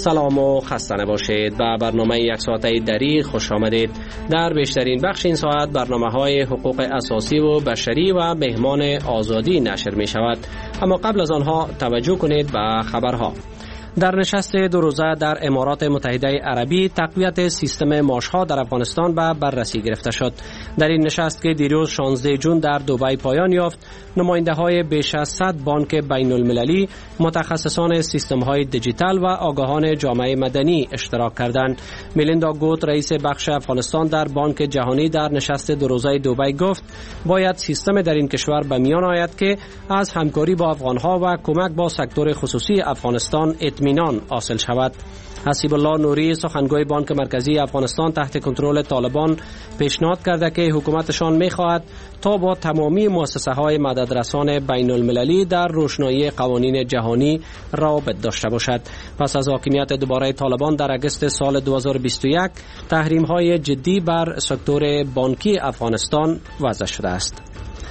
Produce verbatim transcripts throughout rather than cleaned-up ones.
سلام و خسته نباشید. به برنامه یک ساعته دری خوش آمدید. در بیشترین بخش این ساعت برنامه های حقوق اساسی و بشری و مهمان آزادی نشر می شود. اما قبل از آنها توجه کنید به خبرها. در نشست دو روزه در امارات متحده عربی تقویت سیستم معاشها در افغانستان به بررسی گرفته شد. در این نشست که دیروز شانزده ژوئن در دبی پایان یافت، نماینده های بیش از صد بانک بین المللی، متخصصان سیستم های دیجیتال و آگاهان جامعه مدنی اشتراک کردند. میلیندا گوت، رئیس بخش افغانستان در بانک جهانی، در نشست دو روزه دبی گفت باید سیستم در این کشور به میان آید که از همکاری با افغانها و کمک با سکتور خصوصی افغانستان اطمینان حاصل شود. حسیب الله نوری، سخنگوی بانک مرکزی افغانستان تحت کنترل طالبان، پیشنهاد کرده که حکومتشان می‌خواهد تا با تمامی مؤسسه‌های مددرسان بین المللی در روشنایی قوانین جهانی روابط داشته باشد. پس از حاکمیت دوباره طالبان در اگست سال دو هزار و بیست و یک، تحریم‌های جدی بر سکتور بانکی افغانستان وضع شده است.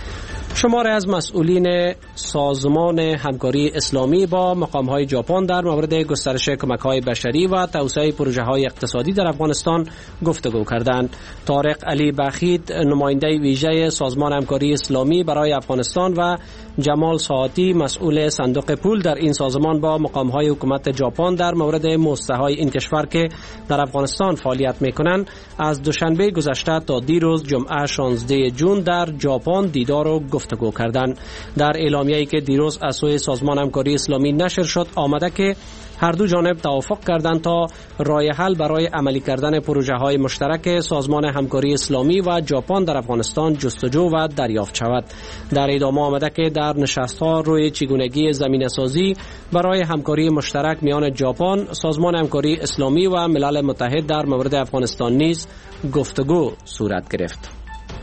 شماری از مسئولین سازمان همکاری اسلامی با مقام‌های ژاپن در مورد گسترش کمک‌های بشری و توسعه پروژه‌های اقتصادی در افغانستان گفتگو کردند. طارق علی بخیت، نماینده ویژه سازمان همکاری اسلامی برای افغانستان، و جمال ساعتی، مسئول صندوق پول در این سازمان، با مقام‌های حکومت ژاپن در مورد مؤسسه‌های این کشور که در افغانستان فعالیت می‌کنند، از دوشنبه گذشته تا دیروز جمعه شانزده ژوئن در ژاپن دیدار و گفتگو کردند. در اعلامیه‌ای که دیروز از سوی سازمان همکاری اسلامی نشر شد آمده که هر دو جانب توافق کردند تا راه حل برای عملی کردن پروژه‌های مشترک سازمان همکاری اسلامی و ژاپن در افغانستان جستجو و دریافت شود. در ادامه آمده که در نشست‌ها روی چگونگی زمینه‌سازی برای همکاری مشترک میان ژاپن، سازمان همکاری اسلامی و ملل متحد در مورد افغانستان نیز گفتگو صورت گرفت.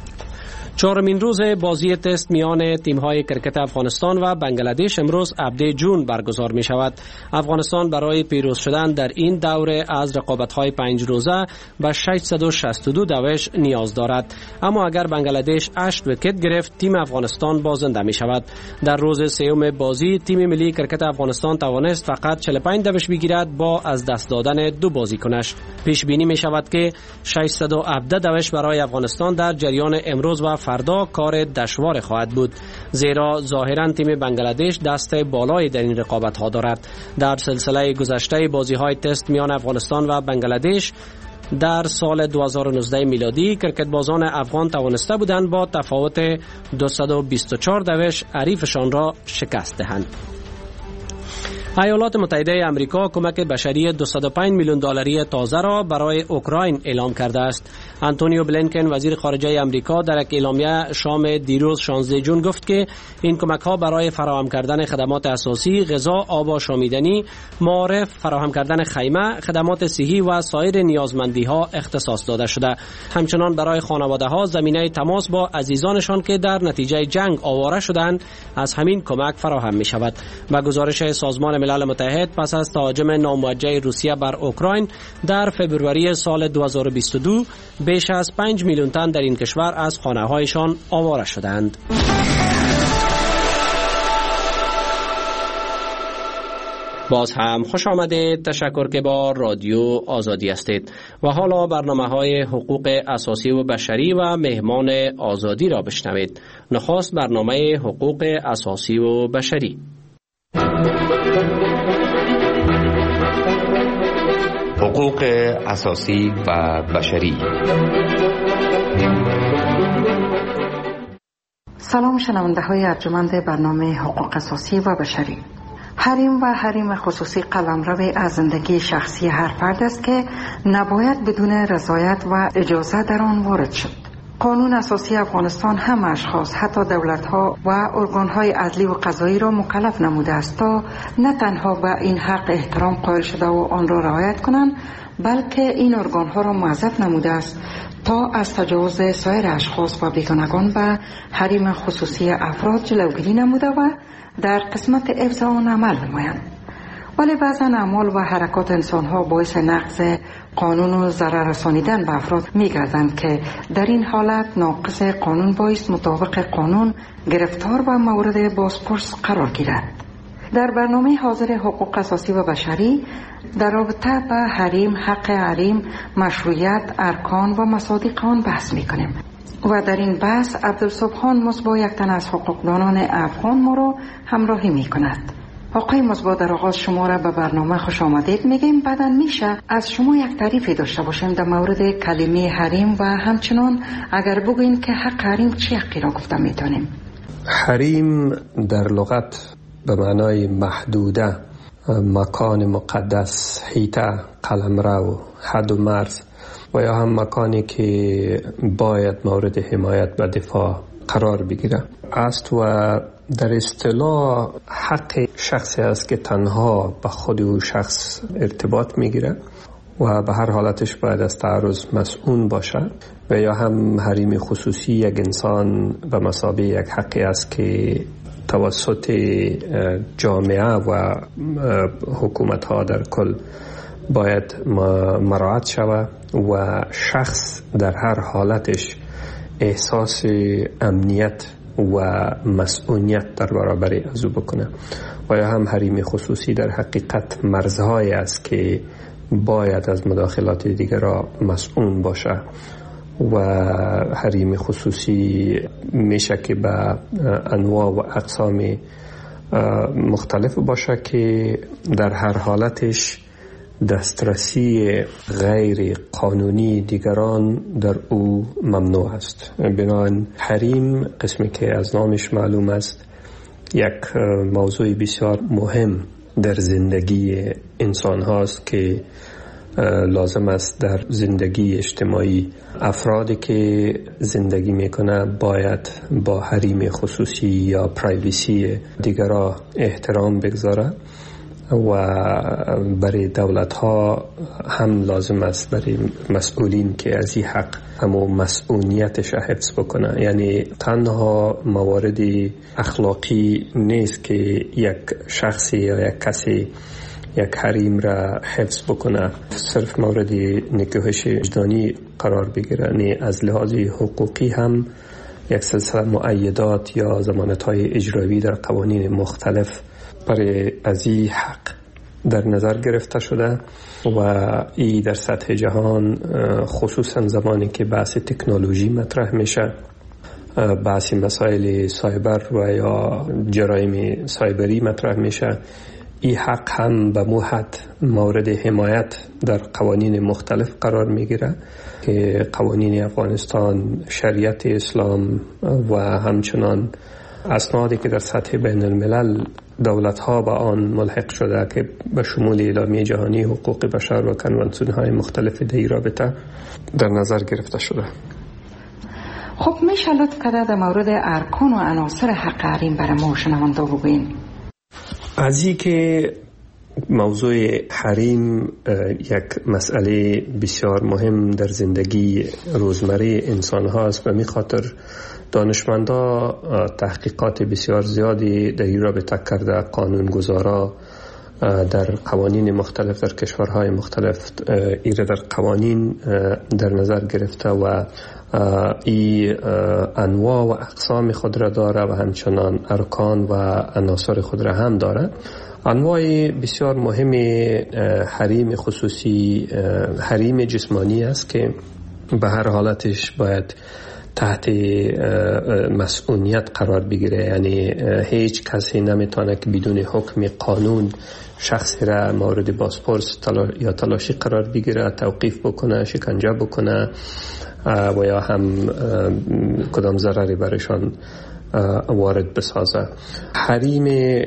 چهارمین روز بازی تست میان تیم‌های کرکت افغانستان و بنگلادش امروز هفده ژوئن برگزار می شود. افغانستان برای پیروز شدن در این دوره از رقابت‌های پنج روزه به ششصد و شصت و دو دوش نیاز دارد. اما اگر بنگلادش هشت ویکت گرفت، تیم افغانستان بازنده می شود. در روز سوم بازی تیم ملی کرکت افغانستان توانست فقط چهل و پنج دوش بگیرد با از دست دادن دو بازیکنش. پیش بینی می شود که ششصد و هفده دوش برای افغانستان در جریان امروز و فردا کار دشوار خواهد بود، زیرا ظاهرا تیم بنگلادش دست بالایی در این رقابت ها دارد. در سلسله گذشته بازی های تست میان افغانستان و بنگلادش در سال دو هزار و نوزده میلادی، کرکتبازان افغان توانسته بودند با تفاوت دویست و بیست و چهار دوش حریفشان را شکست دهند. ایالات متحده آمریکا کمک بشری دویست و پنج میلیون دلاری تازه را برای اوکراین اعلام کرده است. آنتونیو بلینکن، وزیر خارجه آمریکا، در یک اعلامیه شام دیروز شانزده ژوئن گفت که این کمک ها برای فراهم کردن خدمات اساسی، غذا، آب آشامیدنی، معارف، فراهم کردن خیمه، خدمات صحی و سایر نیازمندی ها اختصاص داده شده. همچنان برای خانواده ها زمینه تماس با عزیزانشان که در نتیجه جنگ آواره شدند از همین کمک فراهم می شود. با گزارش سازمان ملل متحد، پس از تهاجم ناموجه روسیه بر اوکراین در فبروری سال دو هزار و بیست و دو، بیش از پنج میلیون تن در این کشور از خانه‌هایشان آواره شدند. باز هم خوش آمدید. تشکر که با رادیو آزادی هستید. و حالا برنامه‌های حقوق اساسی و بشری و مهمان آزادی را بشنوید. نخست برنامه حقوق اساسی و بشری. حقوق اساسی و بشری. سلام شنونده های ارجمند برنامه حقوق اساسی و بشری. حریم و حریم خصوصی قلمرو از زندگی شخصی هر فرد است که نباید بدون رضایت و اجازه در آن وارد شد. قانون اساسی افغانستان هم اشخاص، حتی دولت‌ها و ارگان‌های عدلی و قضایی را مکلف نموده است تا نه تنها به این حق احترام قائل شده و آن را رعایت کنند، بلکه این ارگان‌ها را موظف نموده است تا از تجاوز سایر اشخاص و بیگانگان به حریم خصوصی افراد جلوگیری نموده و در قسمت حفظ آن عمل نمایند. ولی بعضا اعمال و حرکات انسان‌ها باعث نقض قانون و ضرر رسانیدن به افراد می‌گردند که در این حالت ناقض قانون باعث مطابق قانون گرفتار و مورد بازپرس قرار گیرد. در برنامه حاضر حقوق اساسی و بشری در رابطه به حریم، حق حریم، مشروعیت، ارکان و مصادیق آن بحث میکنیم و در این بحث عبدالسبحان مصباح یک تن از حقوقدانان افغان ما را همراهی میکند. آقای مصباح، در آغاز شما را به برنامه خوش آمدید میگیم. بعدا میشه از شما یک تعریفی داشته باشیم در مورد کلمه حریم و همچنان اگر بگوین که حق حریم چی حقی را گفته میتونیم؟ حریم در لغت به معنای محدوده، مکان مقدس، حیطه، قلمرو، حد و مرز و یا هم مکانی که باید مورد حمایت و دفاع قرار بگیره است و در اصطلاح حق شخصی است که تنها به خود او شخص ارتباط میگیره و به هر حالتش باید از تعرض مسئول باشه و یا هم حریم خصوصی یک انسان به مثابه یک حقی است که توسط جامعه و حکومت ها در کل باید مراعات شود و شخص در هر حالتش احساس امنیت و مسئولیت در برابر از او بکنه و یا هم حریم خصوصی در حقیقت مرزهایی است که باید از مداخلات دیگر را مسئول باشه و حریم خصوصی میشه که به انواع و اقسام مختلف باشه که در هر حالتش دسترسی غیر قانونی دیگران در او ممنوع است. بنابراین حریم، قسمی که از نامش معلوم است، یک موضوع بسیار مهم در زندگی انسان هاست که لازم است در زندگی اجتماعی افرادی که زندگی میکنه باید با حریم خصوصی یا پرایوسی دیگران احترام بگذاره و برای دولت ها هم لازم است برای مسئولین که از این حق همو مسئولیتش حفظ بکنه. یعنی تنها موارد اخلاقی نیست که یک شخصی یا یک کسی یک حریم را حفظ بکنه صرف مورد نکوهش وجدانی قرار بگیره، یعنی از لحاظ حقوقی هم یک سلسله مؤیدات یا ضمانت‌های اجرایی در قوانین مختلف برای از این حق در نظر گرفته شده و ای در سطح جهان خصوصا زمانی که بحث تکنولوژی مطرح میشه، بحث مسائل سایبر و یا جرایم سایبری مطرح میشه، این حق هم به موحد مورد حمایت در قوانین مختلف قرار میگیره که قوانین افغانستان، شریعت اسلام و همچنان اسنادی که در سطح بین الملل دولت ها با آن ملحق شده که به شمول اعلامیه جهانی حقوق بشر و کنوانسیون های مختلف در این رابطه در نظر گرفته شده. خب میشه لطف کرده در مورد ارکان و عناصر حق حریم برای ما شنونده بگوین؟ از این که موضوع حریم یک مسئله بسیار مهم در زندگی روزمره انسان هاست و می خاطر دانشمندا تحقیقات بسیار زیادی در این رابطه کرده، قانونگذارا در قوانین مختلف در کشورهای مختلف ایره در قوانین در نظر گرفته و ای انواع و اقسام خود را داره و همچنان ارکان و عناصر خود را هم داره. انواع بسیار مهم حریم خصوصی حریم جسمانی است که به هر حالتش باید تحت مسئولیت قرار بگیره، یعنی هیچ کسی نمیتونه که بدون حکم قانون شخصی را مورد بازپرس تلا یا تلاشی قرار بگیره، توقیف بکنه، شکنجه بکنه و یا هم کدام ضرری برشان وارد بسازه. حریم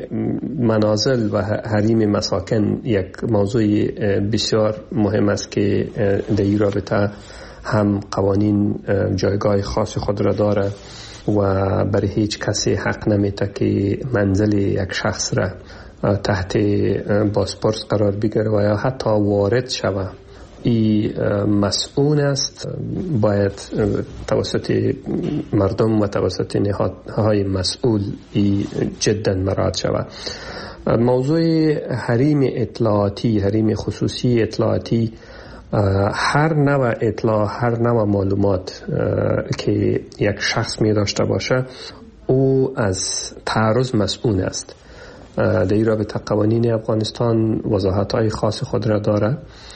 منازل و حریم مساکن یک موضوع بسیار مهم است که در این رابطه هم قوانین جایگاه خاص خود را داره و برای هیچ کسی حق نمیده که منزل یک شخص را تحت بازپرس قرار بگیره و یا حتی وارد شوه. این مسئول است، باید توسط مردم و توسط نهادهای مسئول ای جدا مراعات شود. موضوع حریم اطلاعاتی، حریم خصوصی اطلاعاتی، هر نوع اطلاع، هر نوع معلومات که یک شخص می داشته باشه او از تعرض مسئول است در این رابطه قوانین افغانستان وضاحت های خاص خود را داره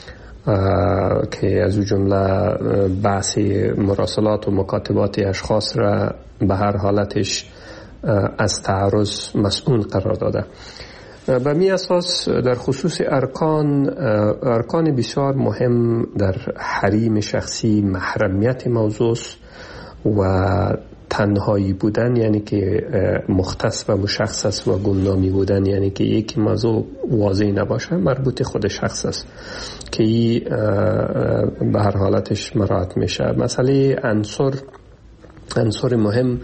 که از اون جمله بحث مراسلات و مکاتبات اشخاص را به هر حالتش از تعرض مسئول قرار داده. به می اساس در خصوص ارکان ارکان بسیار مهم در حریم شخصی محرمیت موضوع و تنهایی بودن، یعنی که مختص و مشخص و گمنامی بودن، یعنی که یک موضوع واضح نباشه، مربوط خود شخص است که این به هر حالتش مراعات میشه. مسئله عنصر عنصر مهم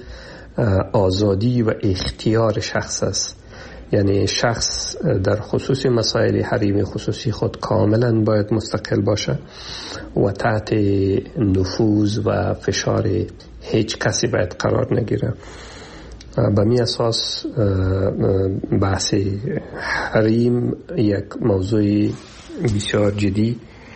آزادی و اختیار شخص است، یعنی شخص در خصوص مسائل حریم خصوصی خود کاملا باید مستقل باشه و تحت نفوذ و فشار هیچ کسی باید قرار نگیره. به می اساس بحث حریم یک موضوع بسیار جدی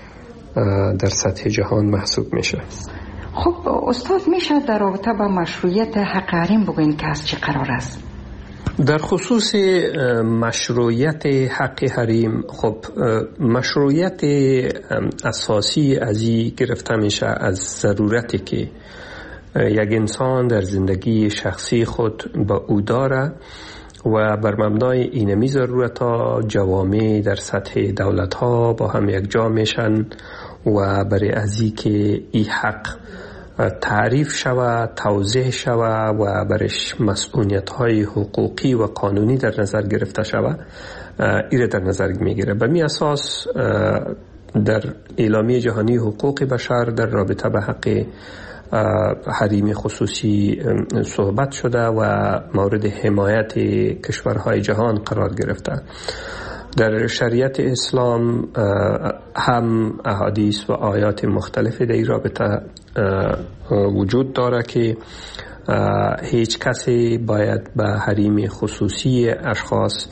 در سطح جهان محسوب میشه. خب استاد، میشه در رابطه با مشروعیت حق حریم بگوین که از چه قرار است؟ در خصوص مشروعیت حق حریم، خب مشروعیت اساسی از این گرفته میشه از ضرورتی که یک انسان در زندگی شخصی خود با او داره و بر مبنای اینمی ضرورت ها جوامع در سطح دولت ها با هم یک جا میشن و برای ازی که این حق تعریف شوه، توضیح شوه و برش مسئولیت های حقوقی و قانونی در نظر گرفته شوه، ایره در نظر میگیره. به می اساس در اعلامیه جهانی حقوق بشر در رابطه به حق حریم خصوصی صحبت شده و مورد حمایت کشورهای جهان قرار گرفته. در شریعت اسلام هم احادیث و آیات مختلف در این رابطه وجود داره که هیچ کسی باید به حریم خصوصی اشخاص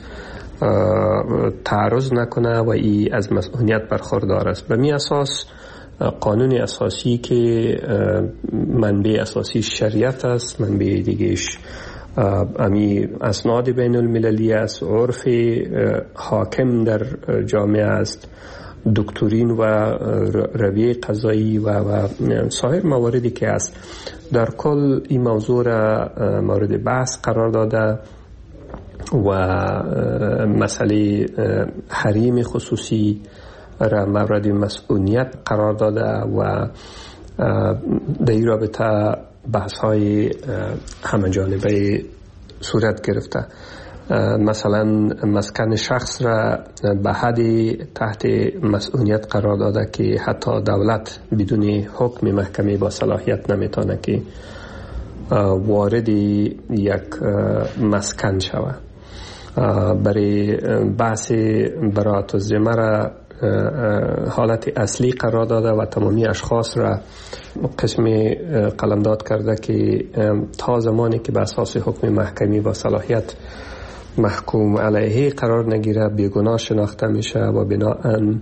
تعرض نکنه و ای از مسئولیت برخوردار است. به می اساس قانون اساسی که منبع اساسی شریعت است، منبع دیگهش امی اسناد بین المللی است، عرف حاکم در جامعه است، دکترین و رویه قضایی و, و سایر مواردی که است. در کل این موضوع را مورد بحث قرار داده و مسئله حریم خصوصی را مورد مسئولیت قرار داده و در این رابطه بحث های همه جانبه صورت گرفته. مثلا مسکن شخص را به حد تحت مسئولیت قرار داده که حتی دولت بدون حکم محکمه با صلاحیت نمیتونه که وارد یک مسکن شود. برای بحث براءت الذمه را حالت اصلی قرار داده و تمامی اشخاص را قسم قلمداد کرده که تا زمانی که به اساس حکم محکمی با صلاحیت محکوم علیه قرار نگیره بیگناه شناخته میشه و بناهن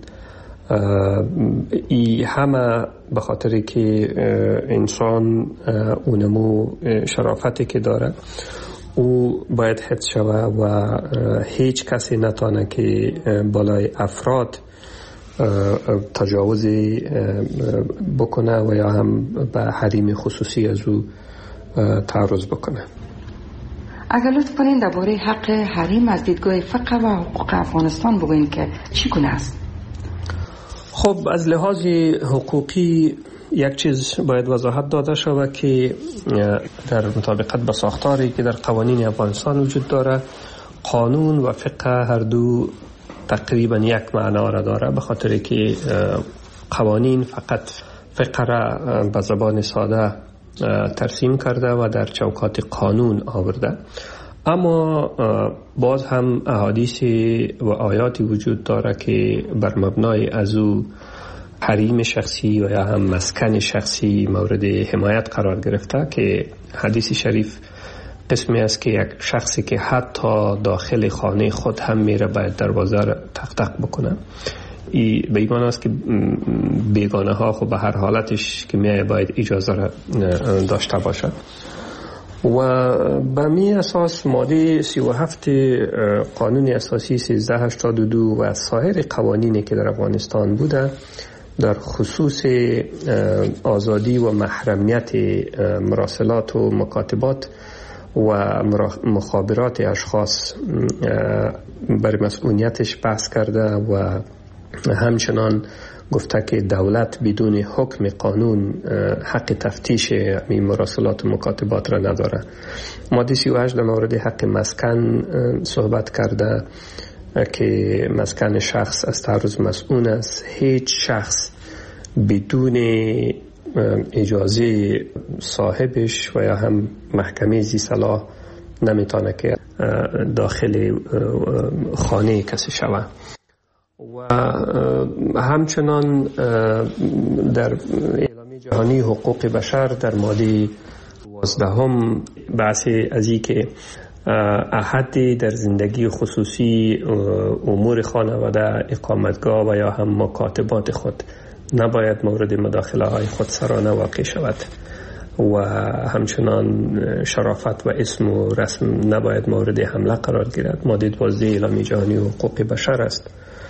ای همه به خاطر که انسان اونمو شرافتی که داره او باید حفظ شوه و هیچ کسی نتانه که بالای افراد تجاوزی بکنه و یا هم به حریم خصوصی از او تعرض بکنه. اگر لطف کنین درباره حق حریم از دیدگاه فقه و حقوق افغانستان بگوین که چی گونه است؟ خب از لحاظ حقوقی یک چیز باید وضاحت داده شود که در مطابقت با ساختاری که در قوانین افغانستان وجود داره، قانون و فقه هر دو تقریبا یک معنا را داره، به خاطر که قوانین فقط فقه را به زبان ساده ترسیم کرده و در چوکات قانون آورده، اما باز هم احادیث و آیاتی وجود داره که بر مبنای از او حریم شخصی و یا هم مسکن شخصی مورد حمایت قرار گرفته که حدیث شریف قسمی است که یک شخصی که حتی داخل خانه خود هم میره باید دروازه را تق تق بکنه. ای به این معنی است که بیگانه ها خب به هر حالتش که میای باید اجازه را داشته باشد. و به می اساس ماده سی و هفت قانون اساسی سیزده هشتاد و دو و سایر قوانینی که در افغانستان بوده در خصوص آزادی و محرمیت مراسلات و مکاتبات و مخابرات اشخاص بر مسئولیتش بحث کرده و همچنان گفته که دولت بدون حکم قانون حق تفتیش این مراسلات و مکاتبات را نداره. ماده سی و هشت در مورد حق مسکن صحبت کرده که مسکن شخص از تعرض مسئول است. هیچ شخص بدون اجازه صاحبش و یا هم محکمه ذی صلاح نمیتونه که داخل خانه کسی شود. و همچنان در اعلامیه جهانی حقوق بشر در ماده دوازدهم بحث از این که احد در زندگی خصوصی امور خانواده، اقامتگاه و یا هم مکاتبات خود نباید مورد مداخله های خودسرانه واقع شود و همچنان شرافت و اسم و رسم نباید مورد حمله قرار گیرد. ماده دوازده اعلامیه جهانی حقوق بشر است.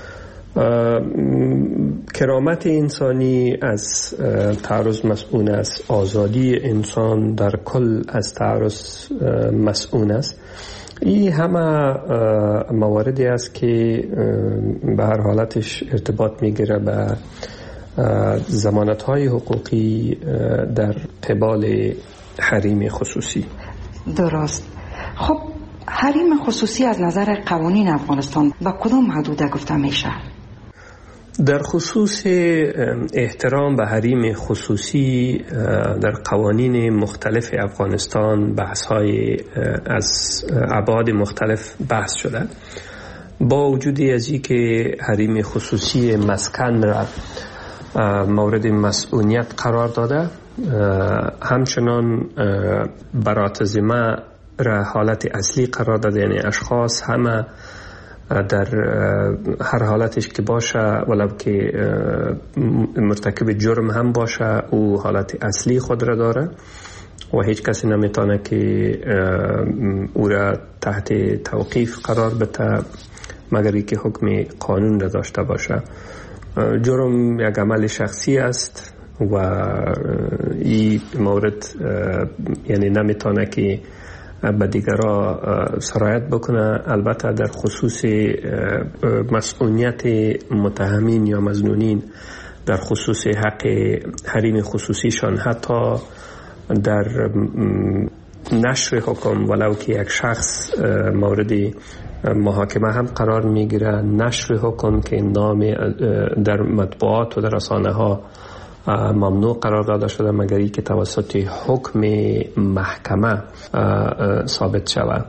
کرامت انسانی از تعرض مسئول است. آزادی انسان در کل از تعرض مسئول است. این همه مواردی است که به هر حالتش ارتباط میگیره به ضمانت‌های حقوقی در قبال حریم خصوصی. درست. خب حریم خصوصی از نظر قوانین افغانستان با کدام حدود گفته میشه؟ در خصوص احترام به حریم خصوصی در قوانین مختلف افغانستان بحث‌های از ابعاد مختلف بحث شده. با وجود از این که حریم خصوصی مسکن را مورد مسئولیت قرار داده، همچنان برات ذمه را حالت اصلی قرار داده، یعنی اشخاص همه در هر حالتش که باشه ولو که مرتکب جرم هم باشه او حالت اصلی خود را داره و هیچ کسی نمیتونه که او را تحت توقیف قرار بده مگر اینکه حکم قانون را داشته باشه. جرم یک عمل شخصی است و این مورد یعنی نمیتونه که به دیگرها سرایت بکنه. البته در خصوص مسئولیت متهمین یا مظنونین در خصوص حق حریم خصوصیشان، حتی در نشر حکم ولو که یک شخص مورد محاکمه هم قرار میگیره، نشر حکم که نام در مطبوعات و در رسانه ها ممنوع قرار داده شده مگر ای که توسط حکم محکمه ثابت شود.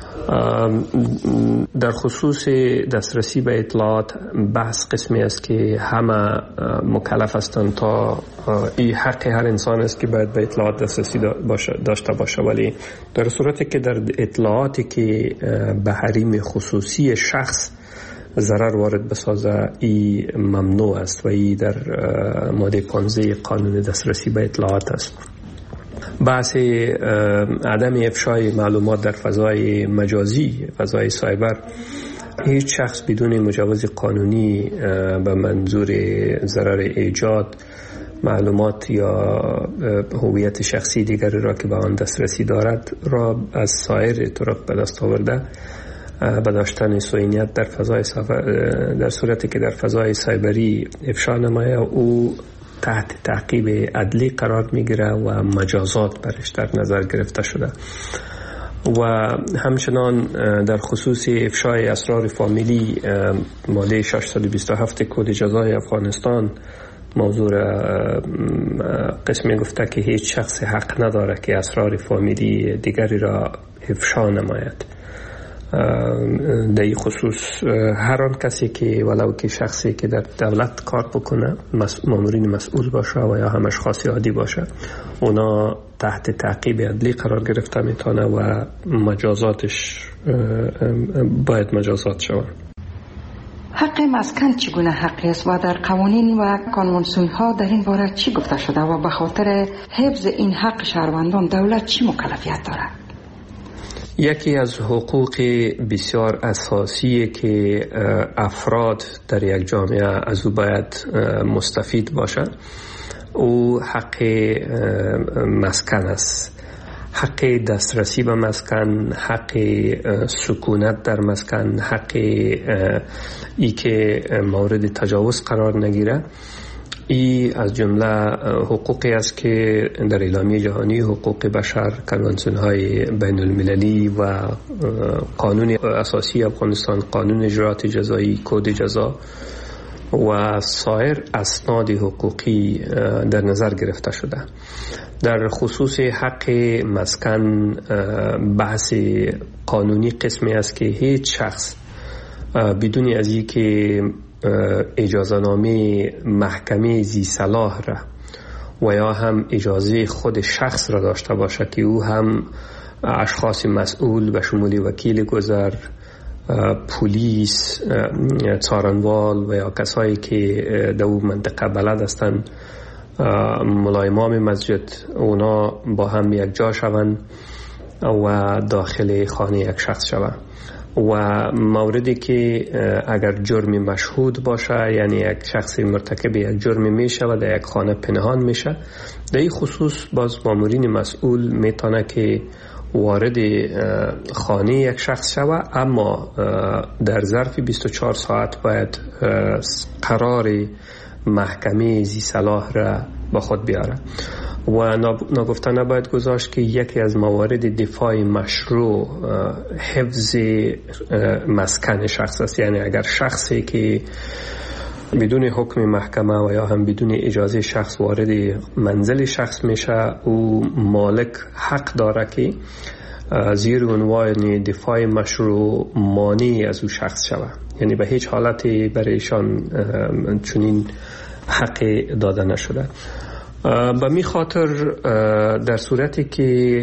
در خصوص دسترسی به اطلاعات بحث قسمی است که همه مکلف هستند تا این حق هر انسان است که باید به اطلاعات دسترسی داشته باشه، ولی در صورتی که در اطلاعاتی که به حریم خصوصی شخص ضرر وارد بسازه ای ممنوع است و ای در ماده پانزده قانون دسترسی به اطلاعات است. بحث عدم افشای معلومات در فضای مجازی، فضای سایبر، هیچ شخص بدون مجوز قانونی به منظور ضرر ایجاد معلومات یا هویت شخصی دیگری را که به آن دسترسی دارد را از سایر طرق به دست آورده به داشتن صهیونیت در فضای در صورتی که در فضای سایبری افشا نماید او تحت تعقیب عدلی قرار میگیره و مجازات برش در نظر گرفته شده. و همچنان در خصوص افشای اسرار فامیلی ماده ششصد و بیست و هفت کد جزای افغانستان موضوع قسمی گفته که هیچ شخص حق نداره که اسرار فامیلی دیگری را افشا نماید. در این خصوص هر آن کسی که ولو که شخصی که در دولت کار بکنه، مامورین مسئول باشه و یا هم اشخاص عادی باشه، اونا تحت تعقیب عدلی قرار گرفته میتونه و مجازاتش باید مجازات شود. حق حق مسکن چگونه حقی است و در قوانین و کنوانسیون ها در این باره چی گفته شده و به خاطر حفظ این حق شهروندان دولت چی مکلفیت دارد؟ یکی از حقوق بسیار اساسی که افراد در یک جامعه از او باید مستفید باشند او حق مسکن است. حق دسترسی به مسکن، حق سکونت در مسکن، حق ای که مورد تجاوز قرار نگیره. ای از جمله حقوقی است که در اعلامیه جهانی حقوق بشر، کنوانسیون های بین المللی و قانون اساسی افغانستان، قانون اجرات جزایی، کد جزا و سایر اسناد حقوقی در نظر گرفته شده. در خصوص حق مسکن بحث قانونی قسمی است که هیچ شخص بدون از این که اجازه نامه محکمه ذی صلاح را و یا هم اجازه خود شخص را داشته باشه که او هم اشخاص مسئول به شمول وکیل گذر، پلیس، څارنوال و یا کسایی که در اون منطقه بلد هستند، ملایمام مسجد، اونا با هم یک جا شوند و داخل خانه یک شخص شوند و موردی که اگر جرم مشهود باشه، یعنی یک شخص مرتکب یک جرم میشه و در یک خانه پنهان میشه، در این خصوص باز مامورین مسئول میتونه که وارد خانه یک شخص شوه، اما در ظرف بیست و چهار ساعت باید قرار محکمه ذی صلاح را با خود بیاره و ناگفته نباید گذاشت که یکی از موارد دفاع مشروع حفظ مسکن شخص است. یعنی اگر شخصی که بدون حکم محکمه و یا هم بدون اجازه شخص وارد منزل شخص میشه، او مالک حق داره که زیر عنوان دفاع مشروع مانع از او شخص شود. یعنی به هیچ حالتی برایشان چنین حق داده نشده. به می خاطر در صورتی که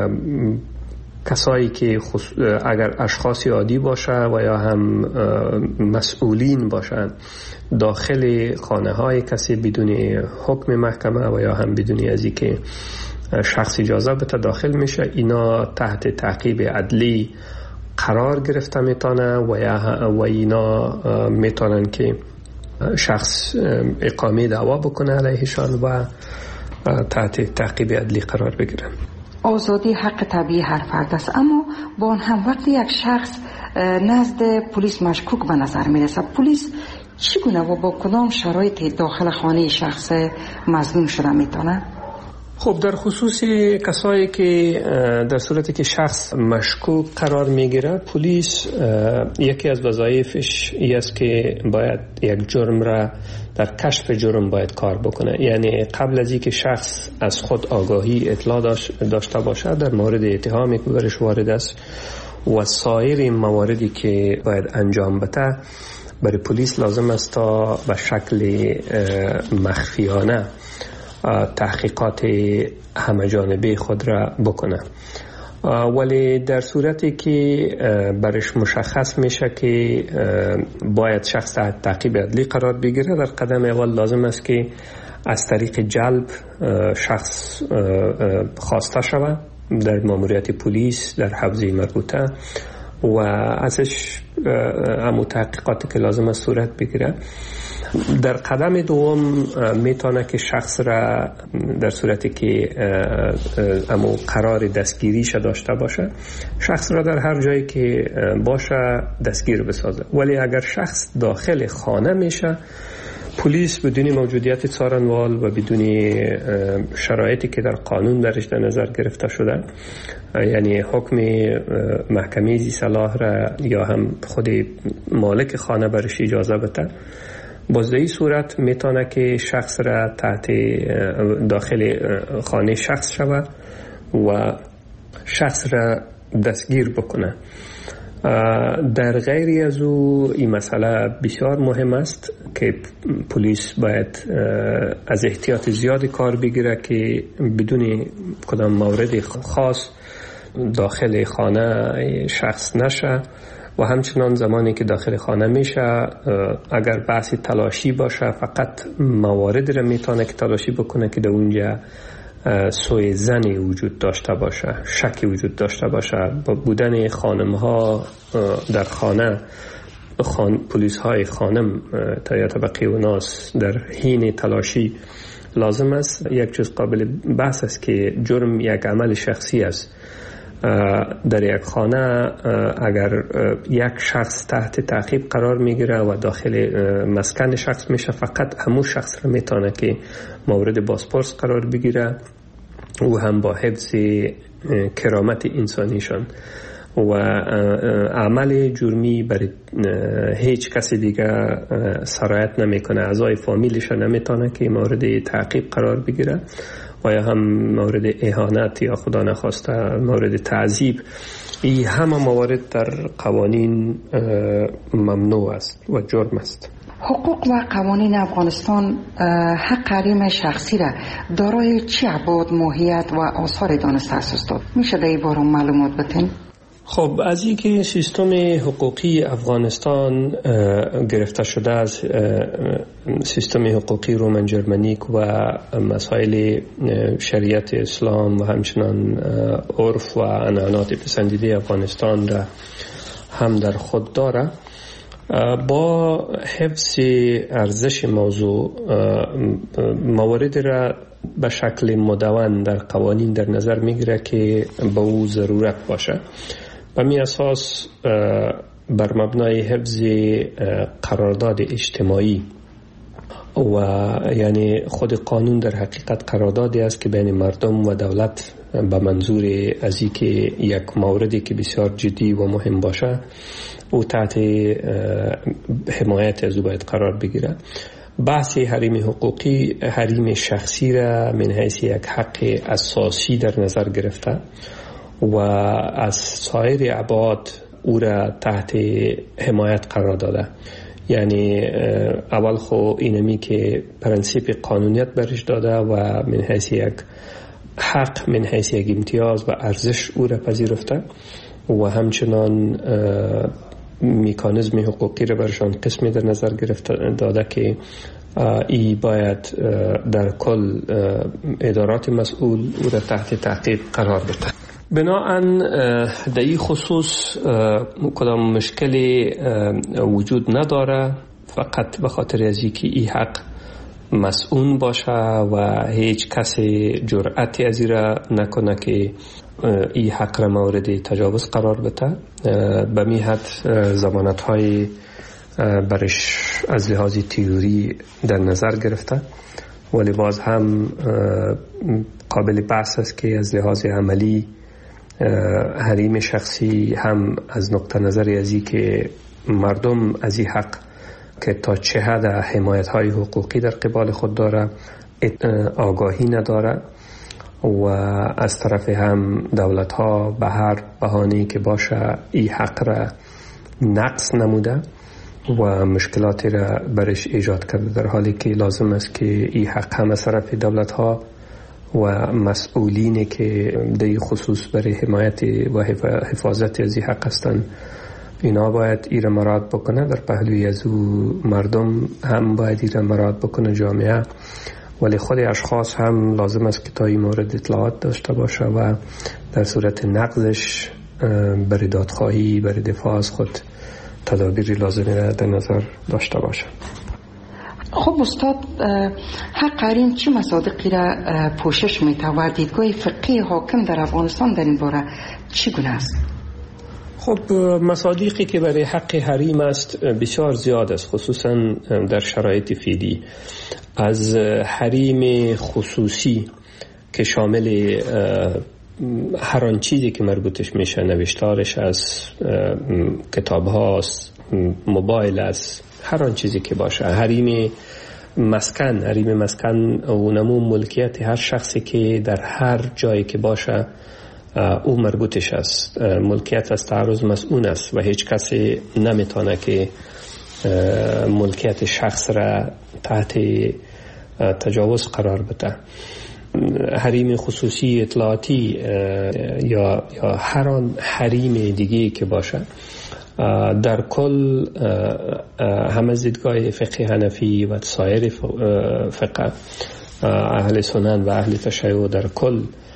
کسایی که اگر اشخاص عادی باشه و یا هم مسئولین باشند داخل خانه های کسی بدون حکم محکمه و یا هم بدون از اینکه شخص اجازه بده داخل میشه، اینا تحت تعقیب عدلی قرار گرفته میتونه و یا و اینا میتونن که شخص اقامه دعوا بکنه علیهشان و تحت تعقیب عدلی قرار بگیرن. آزادی حق طبیعی هر فرد است، اما با آن هم وقتی یک شخص نزد پلیس مشکوک به نظر میرسه، پلیس چگونه و با کدام شرایطی داخل خانه شخص مظنون شده میتونه؟ خب در خصوص کسایی که در صورتی که شخص مشکوک قرار میگیره، پلیس یکی از وظایفش این است که باید یک جرم را در کشف جرم باید کار بکنه. یعنی قبل از اینکه شخص از خود آگاهی اطلاع داشته باشه در مورد اتهامی که برش وارد است و سایر مواردی که باید انجام بده، برای پلیس لازم است تا به شکل مخفیانه تحقیقات همه جانبه خود را بکنه. ولی در صورتی که برش مشخص میشه که باید شخص تحت تعقیب عدلی قرار بگیره، در قدم اول لازم است که از طریق جلب شخص خواسته شود در ماموریت پلیس در حوزه مربوطه و ازش همون تحقیقاتی که لازم است صورت بگیره. در قدم دوم میتونه که شخص را در صورتی که امو قرار دستگیریش داشته باشه، شخص را در هر جایی که باشه دستگیر بسازه. ولی اگر شخص داخل خانه میشه، پلیس بدون موجودیت څارنوال و بدون شرایطی که در قانون درش در نظر گرفته شده، یعنی حکم محکمه ذی صلاح را یا هم خود مالک خانه برش اجازه بده، باز در این صورت میتونه که شخص را تحت داخل خانه شخص شود و شخص را دستگیر بکنه. در غیری از او این مسئله بسیار مهم است که پلیس باید از احتیاط زیادی کار بگیره که بدون کدام مورد خاص داخل خانه شخص نشه و همچنان زمانی که داخل خانه میشه اگر بحث تلاشی باشه فقط موارد را میتونه که تلاشی بکنه که در اونجا سوء ظنی وجود داشته باشه، شکی وجود داشته باشه. با بودن خانم ها در خانه خان... پلیس های خانم تا یا طبقه و ناس در حین تلاشی لازم است. یک چیز قابل بحث است که جرم یک عمل شخصی است. در یک خانه اگر یک شخص تحت تعقیب قرار میگیره و داخل مسکن شخص میشه، فقط همون شخص را میتونه که مورد بازپرس قرار بگیره و هم با حفظ کرامت انسانیشان. و عمل جرمی برای هیچ کسی دیگه سرایت نمیکنه. اعضای فامیلش نمیتونه که مورد تعقیب قرار بگیره و یا هم مورد اهانت یا خدا نخواسته مورد تعذیب. این همه موارد در قوانین ممنوع است و جرم است. حقوق و قوانین افغانستان حق حریم شخصی را دارای چه ابعاد، ماهیت و آثار دانسته است؟ میشه در این باره معلومات بدین؟ خب از این که سیستم حقوقی افغانستان گرفته شده از سیستم حقوقی رومن جرمنیک و مسائل شریعت اسلام و همچنان عرف و عنعنات پسندیده افغانستان را هم در خود داره، با حفظ ارزش موضوع موارد را به شکل مدون در قوانین در نظر میگیره که به او ضرورت باشه. به می اساس بر مبنای حفظ قرارداد اجتماعی و یعنی خود قانون در حقیقت قراردادی است که بین مردم و دولت به منظور از اینکه یک موردی که بسیار جدی و مهم باشه او تحت حمایت از او باید قرار بگیره. بحث حریم حقوقی حریم شخصی را من حیث یک حق اساسی در نظر گرفته و از سایر ابعاد او را تحت حمایت قرار داده. یعنی اول خو اینمی که پرنسیپ قانونیت برش داده و من حیث یک حق، من حیث یک امتیاز و ارزش او را پذیرفته و همچنان میکانیزم حقوقی را برشان قسمی در نظر گرفته داده که ای باید در کل ادارات مسئول او را تحت تعقیب قرار بده. بناهن در این خصوص کدام مشکلی وجود نداره، فقط به خاطر از اینکه این حق مسئول باشه و هیچ کسی جرأتی از این را نکنه که این حق را مورد تجاوز قرار بده. به می حد ضمانت های برش از لحاظ تئوری در نظر گرفته، ولی باز هم قابل بحث است که از لحاظ عملی حریم شخصی هم از نقطه نظر ازی که مردم از این حق که تا چه حد حمایت های حقوقی در قبال خود داره آگاهی نداره و از طرف هم دولت ها به هر بهانه‌ای که باشه این حق را نقص نموده و مشکلاتی را برش ایجاد کرده، در حالی که لازم است که این حق هم از طرف دولت ها و مسئولینی که در خصوص برای حمایت و حفاظت از این حق هستند اینا باید ایره مراد بکنه. در پهلوی از او مردم هم باید ایره مراد بکنه، جامعه، ولی خود اشخاص هم لازم است که تا این مورد اطلاعات داشته باشه و در صورت نقضش برای دادخواهی برای دفاع از خود تدابیری لازمی را در نظر داشته باشه. خب استاد، حق حریم چه مصادیقی را پوشش میده و دیدگاه فقهی حاکم در افغانستان در این باره چگونه است؟ خب مصادیقی که برای حق حریم است بسیار زیاد است، خصوصا در شرایط فعلی. از حریم خصوصی که شامل هر آن چیزی که مربوطش میشه، نوشتارش از کتاب هاست، موبایل است، هر آن چیزی که باشه. حریم مسکن، حریم مسکن اونمو ملکیت هر شخصی که در هر جایی که باشه او مربوطش است. ملکیت از تعرض مسئول است و هیچ کسی نمیتونه که ملکیت شخص را تحت تجاوز قرار بده. حریم خصوصی اطلاعاتی یا یا هر آن حریم دیگه که باشه در کل همه دیدگاه فقه حنفی و سایر فقه اهل سنن و اهل تشیع در کل